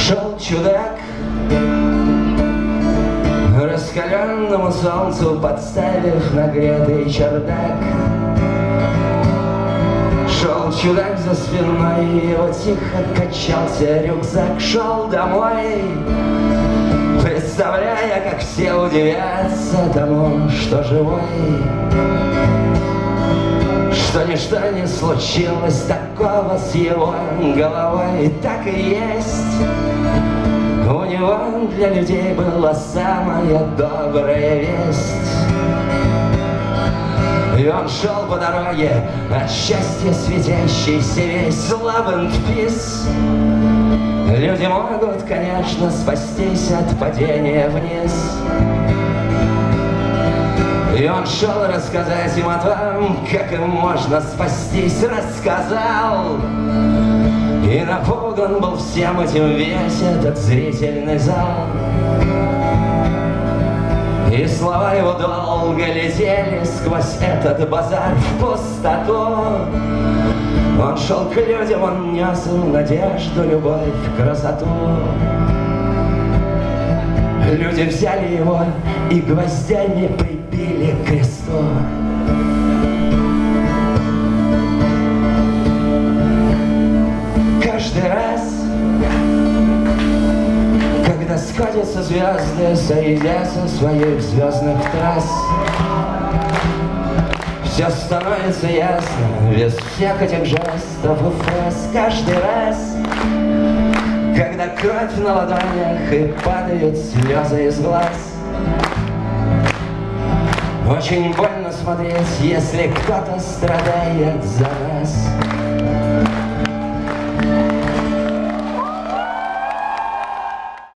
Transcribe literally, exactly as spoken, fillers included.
Шел чудак, раскаленному солнцу подставив нагретый чердак. Шел чудак, за спиной его тихо качался рюкзак. Шел домой, представляя, как все удивятся тому, что живой, что ничто не случилось такого с его головой. Так и есть, у него для людей была самая добрая весть. И он шел по дороге, от счастья светящийся весь. Love and peace. Люди могут, конечно, спастись от падения вниз. И он шел рассказать им о том, как им можно спастись. Рассказал, и напуган был всем этим весь этот зрительный зал. И слова его долго летели сквозь этот базар в пустоту. Он шел к людям, он нес им надежду, любовь, красоту. Люди взяли его и гвоздями прибили к кресту. Каждый раз, когда сходятся звезды, сойдя со своих звездных трасс, все становится ясно без всех этих жестов и фраз. Каждый раз, когда кровь на ладонях и падают слезы из глаз, очень больно смотреть, если кто-то страдает за нас.